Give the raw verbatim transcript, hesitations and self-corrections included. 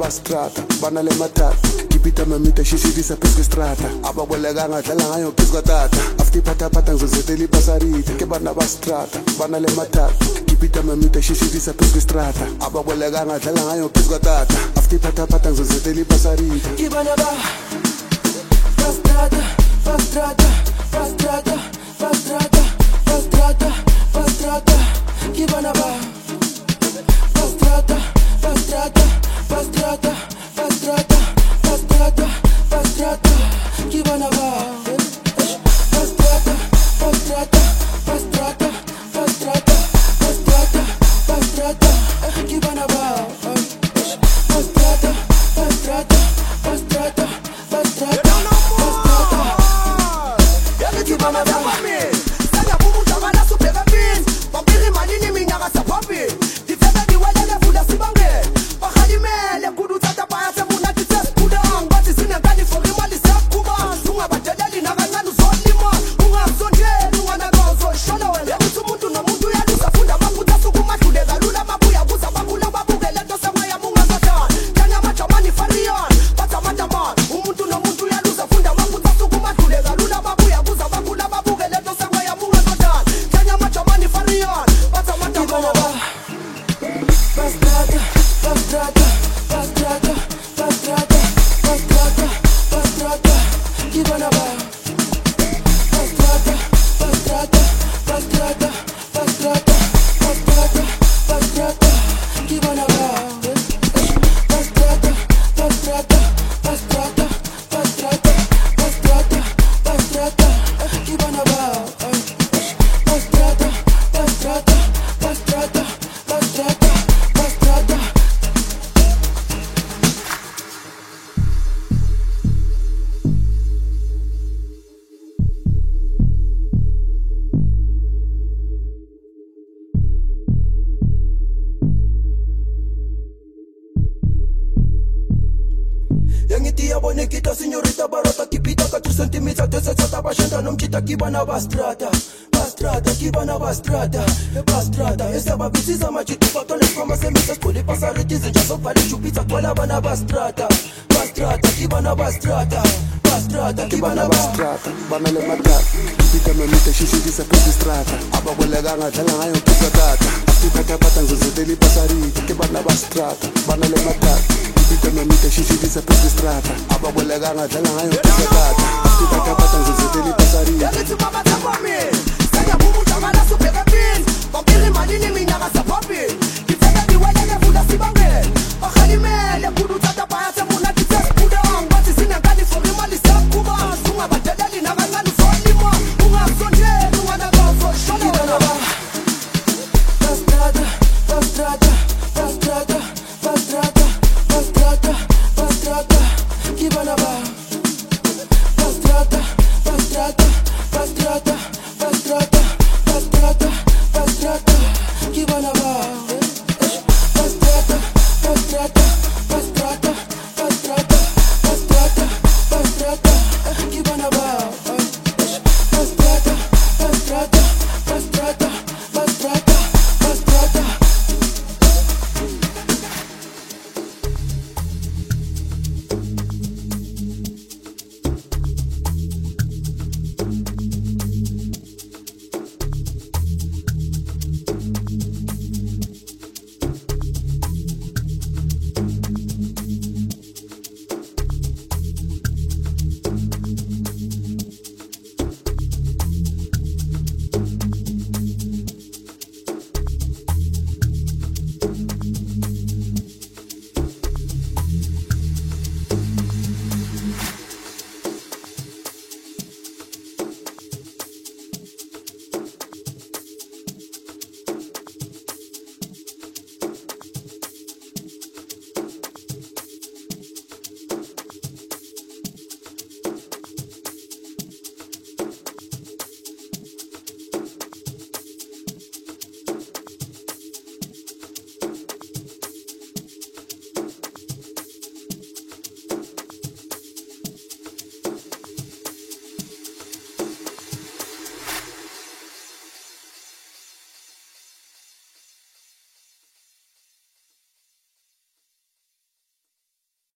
bastrata bana le matata kipita mamita shishidisa pesque strata ababolekanga dlala ngayo phezu kwatata after phathaphatha ngizozetela ipasarita ke bana bastrata bana le matata kipita mamita shishidisa pesque strata ababolekanga dlala ngayo phezu kwatata after phathaphatha ngizozetela ipasarita ke bana ba bastrata bastrata bastrata bastrata bastrata bastrata ke bana ba Pastrata, pastrata, pastrata, pastrata, pastrata, pastrata, Kibanaba. Pastrata, pastrata, pastrata, pastrata, pastrata, pastrata, Kibanaba. Pastrata, pastrata, pastrata, pastrata, pastrata, Kibanaba. Saya bubu tabana supega pin, papiri manini minyaka sa papi. Pastrata, pastrata, pastrata, pastrata, pastrata, pastrata, Kibanaba. Pastrata, pastrata, pastrata, pastrata, pastrata, pastrata, Kibanaba. Pastrata, pastrata, pastrata, pastrata, pastrata, pastrata, Kibanaba. Pastrata, pastrata, pastrata, pastrata. Yangitia bonekita señorita barata kipita ka tu sentimita te seta bashenda nomchita kibana bastrata bastrata kibana bastrata bastrata esa babisiza machitu patole kama semisa skuli pasariti zinjaso pale chupita kwala bana bastrata bastrata kibana bastrata bastrata kibana bastrata bana le matata kipita mamita shishidisa pesque strata ababolekanga dlala ngayo phezu kwatata after phathaphatha ngizozetela ipasarita ke bana bastrata bana le matata kipita mamita shishidisa pesque strata ababolekanga dlala ngayo phezu kwatata after phathaphatha ngizozetela ipasarita yakithi mama takwami saya bubu tabana supega pin papiri manini minyaka sa papi